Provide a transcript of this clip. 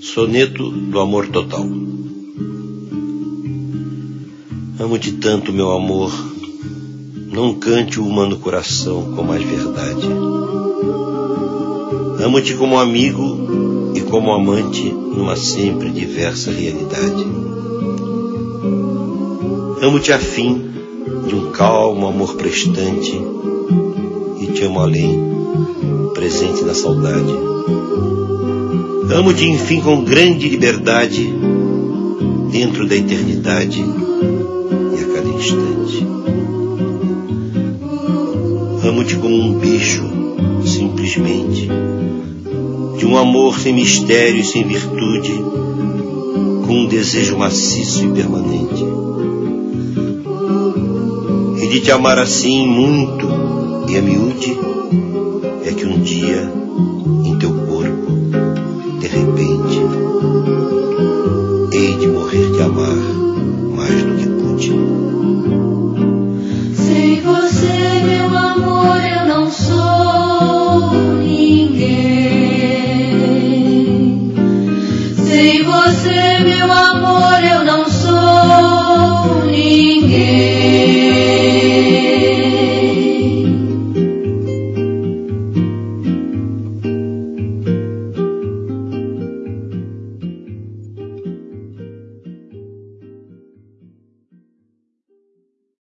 Soneto do amor total. Amo-te tanto, meu amor, não cante o humano coração com mais verdade. Amo-te como amigo e como amante numa sempre diversa realidade. Amo-te a fim de um calmo amor prestante e te amo além, presente na saudade. Amo-te, enfim, com grande liberdade, dentro da eternidade e a cada instante. Amo-te como um beijo, simplesmente, de um amor sem mistério e sem virtude, com um desejo maciço e permanente. E de te amar assim muito e a miúde, é que um dia, em teu corpo, de repente, hei de morrer de amar mais do que pude. Sem você, meu amor, eu não sou ninguém. Sem você, meu amor, eu não sou ninguém.